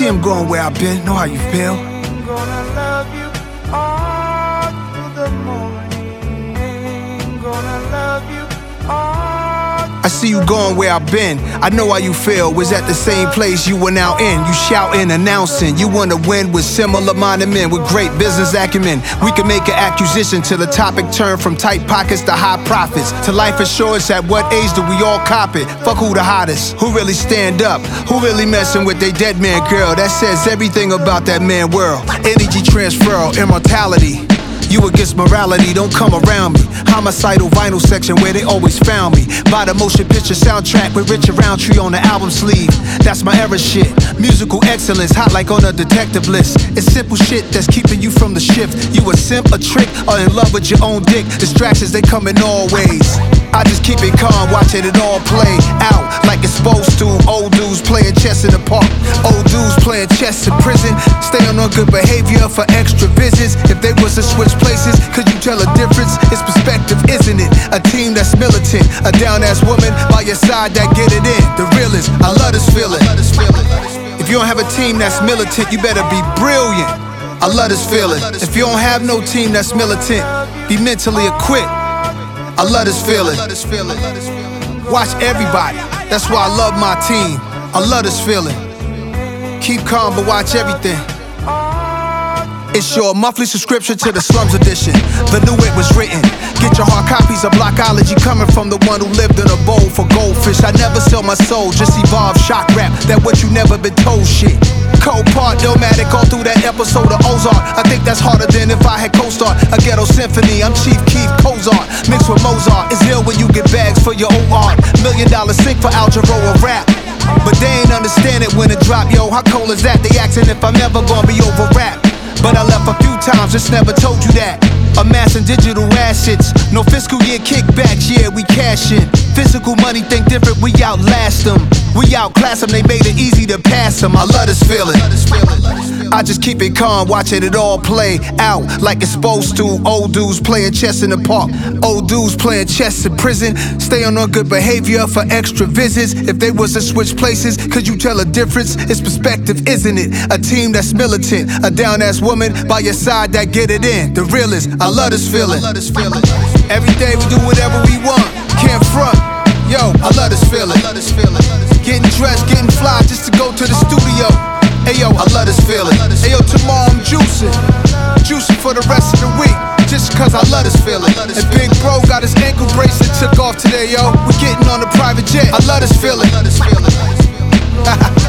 see him going where I've been, know how you feel. I'm gonna love you all through the morning. Gonna love you all. I see you going where I've been. I know how you feel. Was at the same place you were now in. You shouting, announcing. You wanna win with similar-minded men with great business acumen. We can make an acquisition till the topic turn from tight pockets to high profits. To life assurance, at what age do we all cop it? Fuck who the hottest, who really stand up, who really messing with they dead man girl. That says everything about that man world. Energy transfer, immortality. You against morality, don't come around me. Homicidal vinyl section where they always found me. By the motion picture soundtrack with Richard Roundtree on the album sleeve. That's my era shit. Musical excellence, hot like on a detective list. It's simple shit that's keeping you from the shift. You a simp, a trick, or in love with your own dick. Distractions, they come in all ways. I just keep it calm, watching it all play out like it's supposed to. Old dudes playing chess in the park. Old dudes playing chess in prison. Staying on good behavior for extra visits. If they was to switch places, could you tell a difference? It's perspective, isn't it? A team that's militant, a down-ass woman by your side that get it in. The realest, I love this feeling. If you don't have a team that's militant, you better be brilliant. I love this feeling. If you don't have no team that's militant, be mentally equipped. I love this feeling. Watch everybody. That's why I love my team. I love this feeling. Keep calm, but watch everything. It's your monthly subscription to the Slums edition. The new it was written. Get your hard copies of Blockology coming from the one who lived in a bowl for goldfish. I never sell my soul, just evolve shock rap. That what you never been told shit. Cold part, Illmatic all through that episode of Ozark. I think that's harder than if I had co-starred a ghetto symphony. I'm Chief Keef Cozart, mixed with Mozart. It's ill when you get bags for your own art. $1 million sink for Al Jarreau or rap. But they ain't understand it when it drop, yo. How cold is that? They asking if I'm ever gonna be over rap. But I left a few times, just never told you that. Amassing digital assets, no fiscal year kickbacks, yeah, we cash in. Physical money think different, we outlast them. We outclass them, they made it easy to pass them. I love this feeling. I just keep it calm, watching it all play out like it's supposed to. Old dudes playing chess in the park. Old dudes playing chess in prison. Staying on good behavior for extra visits. If they was to switch places, could you tell a difference? It's perspective, isn't it? A team that's militant, a down-ass woman by your side that get it in. The realest, I love this feeling. Every day we do whatever we want, can't front. Yo, I love this feeling. Getting dressed, getting fly just to go to the studio. Hey yo, I love this feeling. Hey yo, tomorrow I'm juicing for the rest of the week, just cause I love this feeling. And Big Bro got his ankle bracelet took off today, yo. We getting on a private jet. I love this feeling.